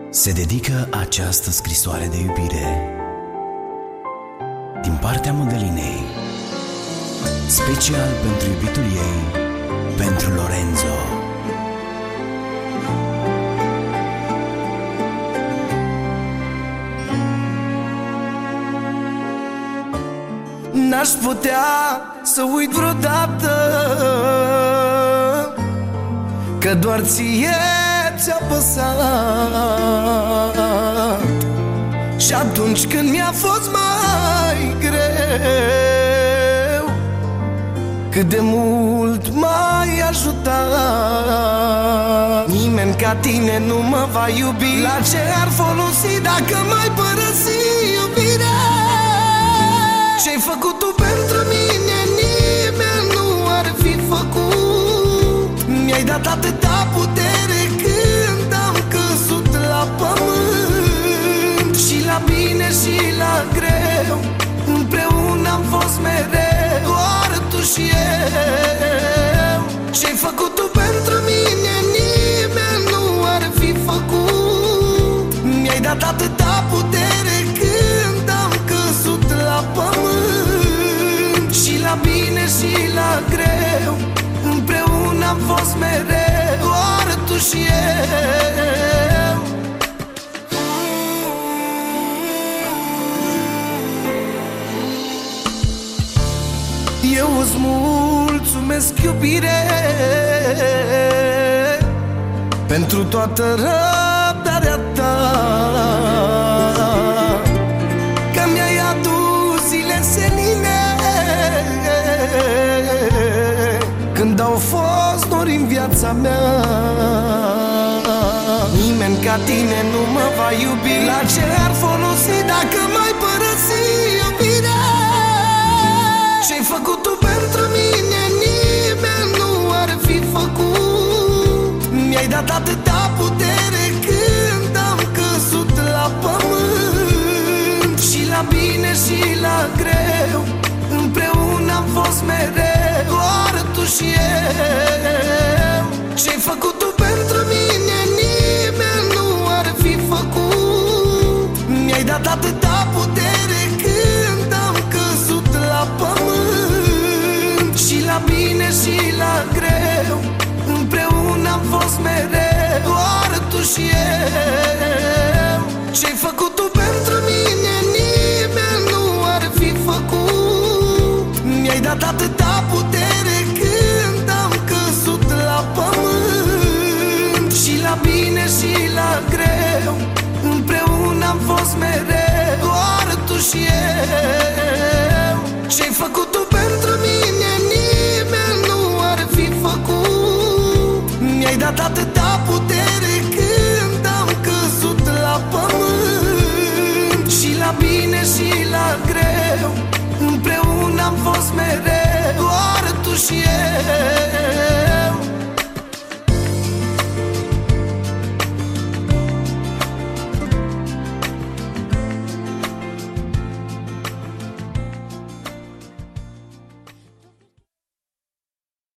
se dedică această scrisoare de iubire din partea Mădălinei, special pentru iubitul ei, pentru Lorenzo. N-aș putea să uit vreodată că doar ție ți-a păsat. Și atunci când mi-a fost mai greu, cât de mult m-ai ajutat. Nimeni ca tine nu mă va iubi. La ce ar folosi dacă m-ai părăsi, iubirea? Ce-ai făcut tu pentru mine, nimeni nu ar fi făcut. Mi-ai dat atâta putere când am căzut la pământ. Și la bine și la greu, împreună am fost mereu, doar tu și eu. Ce-ai făcut tu pentru mine, nimeni nu ar fi făcut. Mi-ai dat atâta putere când am căzut la pământ. Și la bine și la greu, împreună am fost mereu, doar tu și eu. Eu îți mulțumesc, iubire, pentru toată răbdarea ta, că mi-ai adus zile senine când au fost nori în viața mea. Nimeni ca tine nu mă va iubi. La ce ar folosi dacă m-ai părăsi, iubirea? Ce-ai făcut tu pentru mine, nimeni nu ar fi făcut. Mi-ai dat atâta putere când am căzut la pământ. Și la bine și la greu, împreună am fost mereu, doar tu și eu. Ce-ai făcut tu pentru mine, nimeni nu ar fi făcut. Mi-ai dat atâta putere când am căzut la pământ. Și la bine și la greu, împreună am fost mereu, doar tu și eu. Ce-ai făcut tu pentru mine, nimeni nu ar fi făcut. Mi-ai dat atâta putere când am căzut la pământ. Și la bine și la greu, împreună am fost mereu, doar tu și eu.